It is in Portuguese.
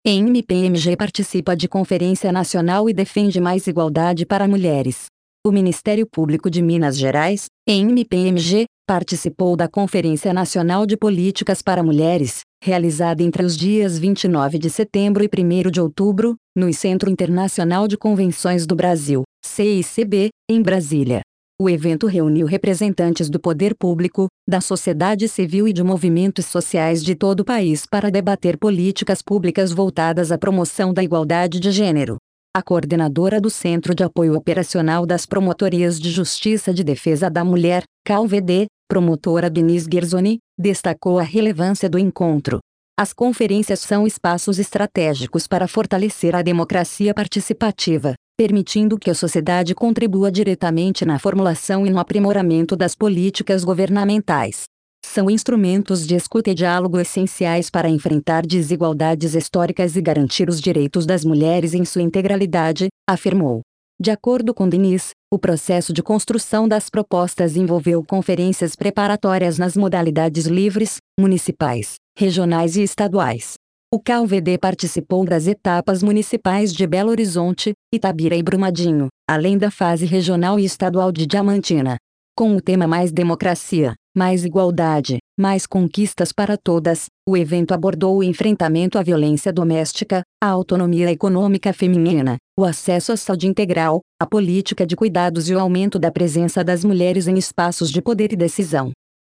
EMPMG participa de Conferência Nacional e defende mais igualdade para mulheres. O Ministério Público de Minas Gerais, EMPMG, participou da Conferência Nacional de Políticas para Mulheres, realizada entre os dias 29 de setembro e 1º de outubro, no Centro Internacional de Convenções do Brasil, CICB, em Brasília. O evento reuniu representantes do poder público, da sociedade civil e de movimentos sociais de todo o país para debater políticas públicas voltadas à promoção da igualdade de gênero. A coordenadora do Centro de Apoio Operacional das Promotorias de Justiça de Defesa da Mulher, CAUVD, promotora Denise Gersoni, destacou a relevância do encontro. As conferências são espaços estratégicos para fortalecer a democracia participativa, permitindo que a sociedade contribua diretamente na formulação e no aprimoramento das políticas governamentais. São instrumentos de escuta e diálogo essenciais para enfrentar desigualdades históricas e garantir os direitos das mulheres em sua integralidade, afirmou. De acordo com Denise, o processo de construção das propostas envolveu conferências preparatórias nas modalidades livres, municipais, regionais e estaduais. O CAUVD participou das etapas municipais de Belo Horizonte, Itabira e Brumadinho, além da fase regional e estadual de Diamantina. Com o tema Mais Democracia, Mais Igualdade, Mais Conquistas para Todas, o evento abordou o enfrentamento à violência doméstica, a autonomia econômica feminina, o acesso à saúde integral, a política de cuidados e o aumento da presença das mulheres em espaços de poder e decisão.